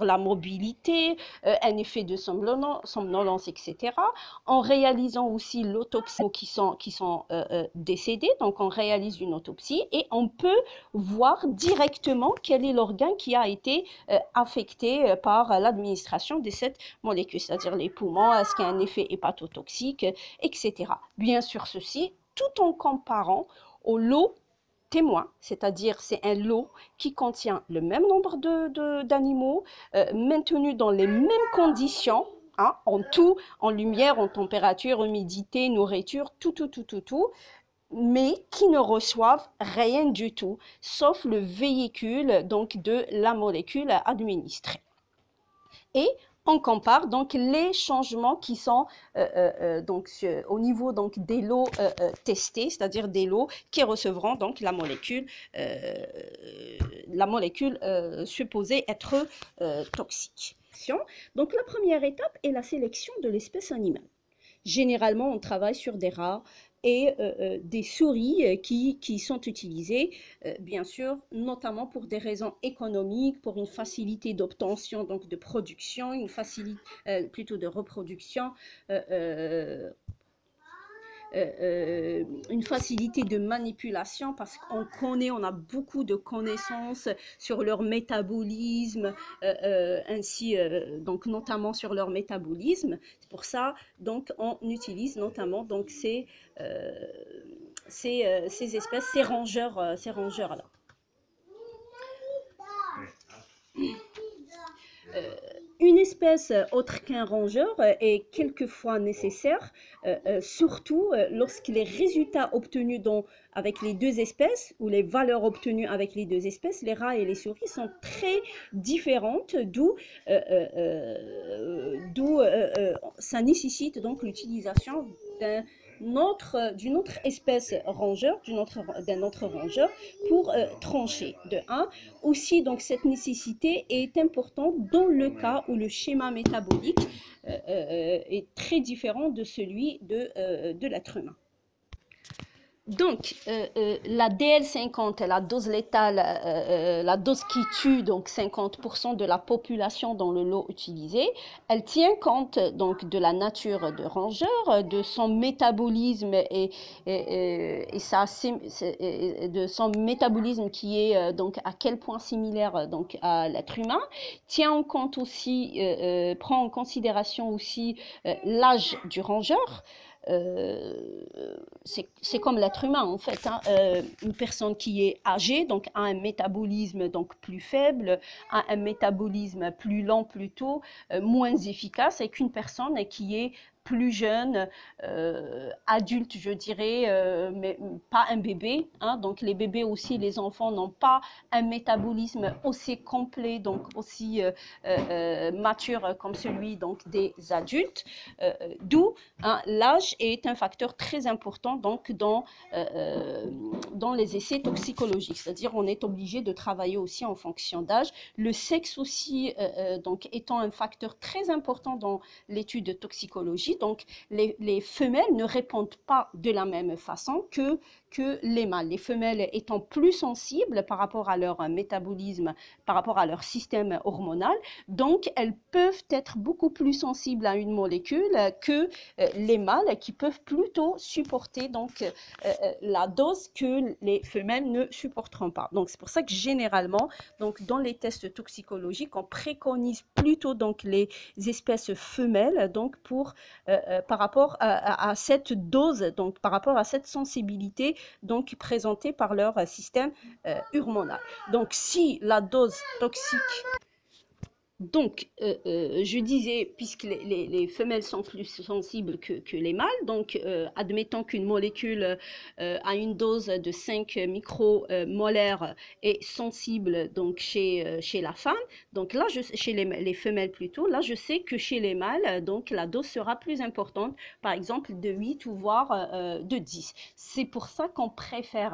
sur la mobilité, un effet de somnolence, etc. En réalisant aussi l'autopsie qui sont décédés, donc on réalise une autopsie et on peut voir directement quel est l'organe qui a été affecté par l'administration de cette molécule, c'est-à-dire les poumons, est-ce qu'il y a un effet hépatotoxique, etc. Bien sûr, ceci tout en comparant au lot témoin, c'est-à-dire c'est un lot qui contient le même nombre d'animaux, maintenus dans les mêmes conditions, hein, en tout, en lumière, en température, humidité, nourriture, tout, mais qui ne reçoivent rien du tout, sauf le véhicule donc de la molécule administrée. Et on compare donc les changements qui sont donc au niveau donc des lots testés, c'est-à-dire des lots qui recevront donc la molécule supposée être toxique. Donc la première étape est la sélection de l'espèce animale. Généralement, on travaille sur des rats et des souris qui sont utilisées, bien sûr, notamment pour des raisons économiques, pour une facilité d'obtention, donc de production, une facilité plutôt de reproduction, une facilité de manipulation parce qu'on connaît, on a beaucoup de connaissances sur leur métabolisme, ainsi donc notamment sur leur métabolisme. C'est pour ça donc on utilise notamment donc ces espèces, ces rongeurs là. Une espèce autre qu'un rongeur est quelquefois nécessaire, surtout lorsque les résultats obtenus avec les deux espèces ou les valeurs obtenues avec les deux espèces, les rats et les souris, sont très différentes, d'où ça nécessite donc l'utilisation d'une autre espèce rongeur, d'un autre rongeur pour trancher. De 1. Aussi, donc, cette nécessité est importante dans le cas où le schéma métabolique est très différent de celui de l'être humain. Donc, la DL50, la dose létale, la dose qui tue donc 50% de la population dans le lot utilisé, elle tient compte donc de la nature de rongeur, de son métabolisme de son métabolisme qui est donc à quel point similaire donc à l'être humain, tient en compte aussi, prend en considération aussi l'âge du rongeur. C'est comme l'être humain en fait, hein. Une personne qui est âgée donc a un métabolisme donc plus faible, a un métabolisme plus lent plutôt, moins efficace, et qu'une personne qui est plus jeune, adulte je dirais, mais pas un bébé, hein. Donc les bébés aussi, les enfants n'ont pas un métabolisme aussi complet, donc aussi mature comme celui donc des adultes, d'où hein, l'âge est un facteur très important donc dans les essais toxicologiques, c'est-à-dire on est obligé de travailler aussi en fonction d'âge, le sexe aussi donc étant un facteur très important dans l'étude toxicologie. Donc, les femelles ne répondent pas de la même façon que les mâles. Les femelles étant plus sensibles par rapport à leur métabolisme, par rapport à leur système hormonal, donc elles peuvent être beaucoup plus sensibles à une molécule que les mâles qui peuvent plutôt supporter donc la dose que les femelles ne supporteront pas. Donc, c'est pour ça que généralement, donc, dans les tests toxicologiques, on préconise plutôt donc les espèces femelles donc par rapport à cette dose, donc par rapport à cette sensibilité donc présentée par leur système hormonal. Donc si la dose toxique, donc, je disais, puisque les femelles sont plus sensibles que les mâles, donc admettons qu'une molécule à une dose de 5 micromolaires est sensible donc chez la femme, donc là, chez les femelles plutôt, là je sais que chez les mâles, donc la dose sera plus importante, par exemple de 8 ou voire de 10. C'est pour ça qu'on préfère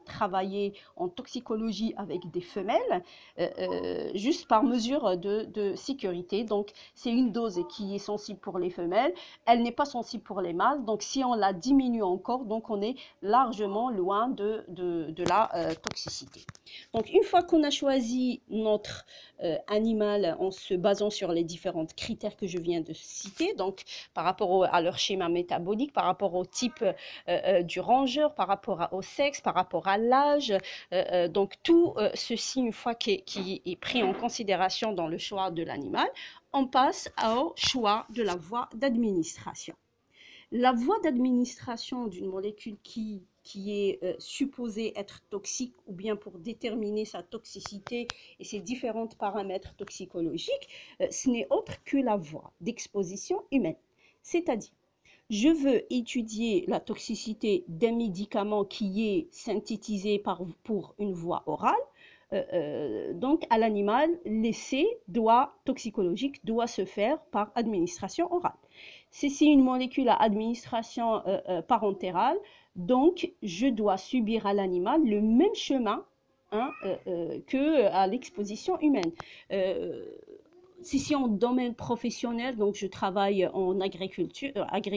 travailler en toxicologie avec des femelles, juste par mesure de sécurité. Donc, c'est une dose qui est sensible pour les femelles, elle n'est pas sensible pour les mâles. Donc, si on la diminue encore, donc on est largement loin de la toxicité. Donc, une fois qu'on a choisi notre animal en se basant sur les différents critères que je viens de citer, donc par rapport à leur schéma métabolique, par rapport au type du rongeur, par rapport au sexe, par rapport à l'âge, donc tout ceci, une fois qui est pris en considération dans le choix de l'animal, on passe au choix de la voie d'administration. La voie d'administration d'une molécule qui est supposée être toxique ou bien pour déterminer sa toxicité et ses différents paramètres toxicologiques, ce n'est autre que la voie d'exposition humaine. C'est-à-dire, je veux étudier la toxicité d'un médicament qui est synthétisé pour une voie orale. Donc, à l'animal, l'essai toxicologique doit se faire par administration orale. Si c'est une molécule à administration parentérale, donc je dois subir à l'animal le même chemin qu'à l'exposition humaine. Si c'est en domaine professionnel, donc je travaille en agriculture,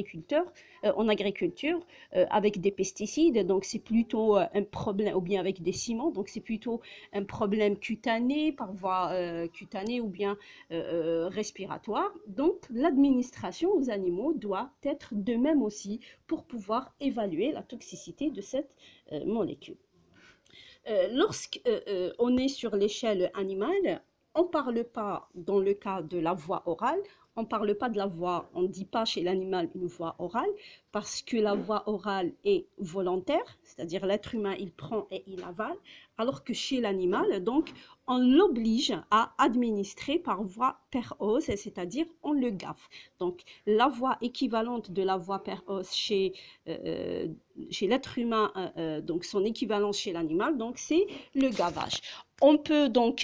avec des pesticides, donc c'est plutôt un problème, ou bien avec des ciments, donc c'est plutôt un problème cutané, par voie cutanée ou bien respiratoire. Donc l'administration aux animaux doit être de même aussi pour pouvoir évaluer la toxicité de cette molécule. Lorsqu'on est sur l'échelle animale, on ne parle pas, dans le cas de la voie orale, on ne parle pas de la voie, on ne dit pas chez l'animal une voie orale, parce que la voie orale est volontaire, c'est-à-dire l'être humain, il prend et il avale, alors que chez l'animal, donc, on l'oblige à administrer par voie per-os, c'est-à-dire on le gaffe. Donc, la voie équivalente de la voie per-os chez l'être humain, donc son équivalence chez l'animal, donc c'est le gavage. On peut donc,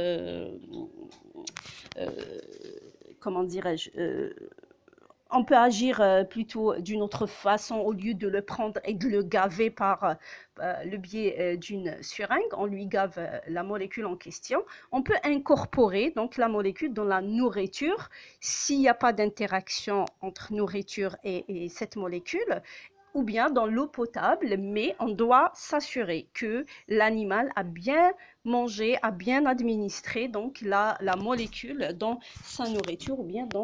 comment dirais-je, on peut agir plutôt d'une autre façon au lieu de le prendre et de le gaver par le biais d'une seringue. On lui gave la molécule en question. On peut incorporer donc la molécule dans la nourriture s'il n'y a pas d'interaction entre nourriture et cette molécule, ou bien dans l'eau potable, mais on doit s'assurer que l'animal a bien mangé, a bien administré donc la molécule dans sa nourriture ou bien dans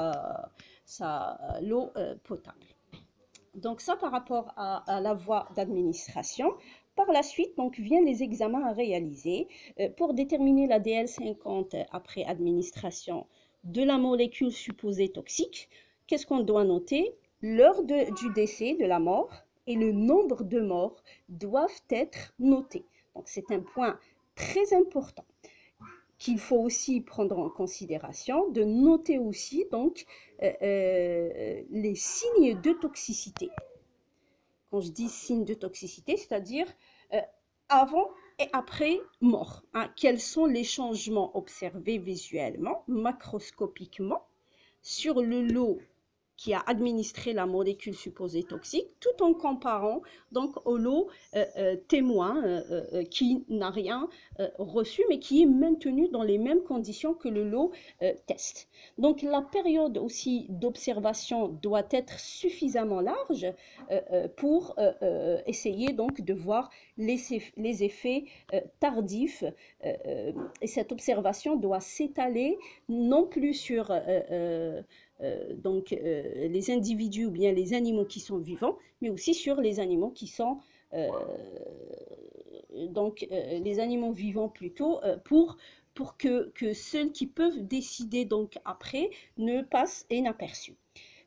l'eau potable. Donc ça par rapport à la voie d'administration. Par la suite, donc, viennent les examens à réaliser pour déterminer la DL50 après administration de la molécule supposée toxique. Qu'est-ce qu'on doit noter? L'heure du décès, de la mort, et le nombre de morts doivent être notés. Donc, c'est un point très important qu'il faut aussi prendre en considération, de noter aussi donc les signes de toxicité. Quand je dis signes de toxicité, c'est-à-dire avant et après mort. Hein, quels sont les changements observés visuellement, macroscopiquement, sur le lot qui a administré la molécule supposée toxique, tout en comparant donc au lot témoin qui n'a rien reçu, mais qui est maintenu dans les mêmes conditions que le lot test. Donc la période aussi d'observation doit être suffisamment large pour essayer donc de voir les effets tardifs, et cette observation doit s'étaler non plus sur les individus ou bien les animaux qui sont vivants, mais aussi sur les animaux qui sont les animaux vivants plutôt pour que ceux qui peuvent décider donc après ne passent inaperçus.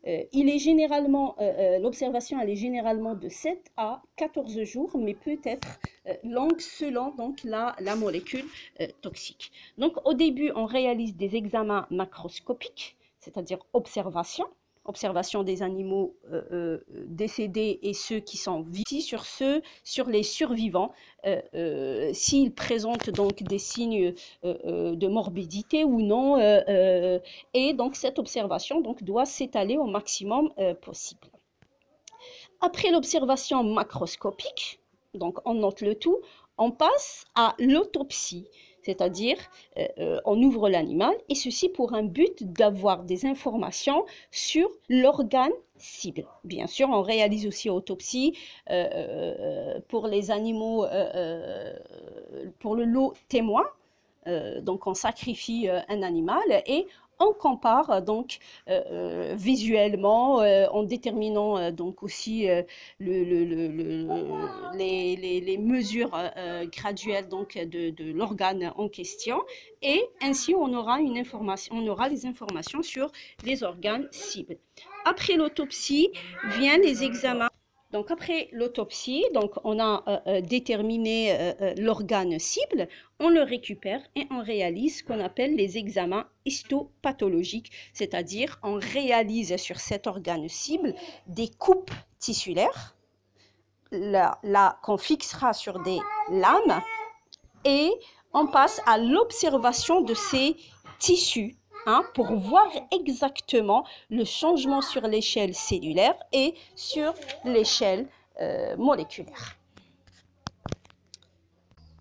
L'observation elle est généralement de 7 à 14 jours, mais peut être longue selon donc la molécule toxique. Donc au début, on réalise des examens macroscopiques, c'est-à-dire observation des animaux décédés et ceux qui sont vivants, sur les survivants, s'ils présentent donc des signes de morbidité ou non, et donc cette observation donc, doit s'étaler au maximum possible. Après l'observation macroscopique, donc on note le tout, on passe à l'autopsie, c'est-à-dire on ouvre l'animal, et ceci pour un but d'avoir des informations sur l'organe cible. Bien sûr, on réalise aussi autopsie pour les animaux, pour le lot témoin. Donc on sacrifie un animal et on compare donc visuellement en déterminant donc aussi les mesures graduelles donc de l'organe en question, et ainsi on aura une information, on aura les informations sur les organes cibles. Après l'autopsie viennent les examens. Donc après l'autopsie, donc on a déterminé l'organe cible, on le récupère et on réalise ce qu'on appelle les examens histopathologiques, c'est-à-dire on réalise sur cet organe cible des coupes tissulaires, là qu'on fixera sur des lames, et on passe à l'observation de ces tissus pour voir exactement le changement sur l'échelle cellulaire et sur l'échelle moléculaire.